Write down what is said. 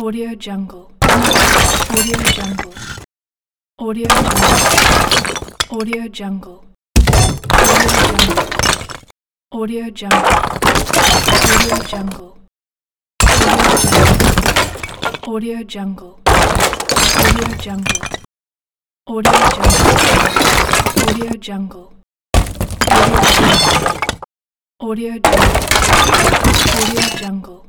Audio Jungle. Audio Jungle. Audio Jungle. Audio Jungle. Audio Jungle. Audio Jungle. Audio Jungle. Audio Jungle. Audio Jungle. Audio Jungle. Audio Jungle. Audio Jungle. Audio Jungle.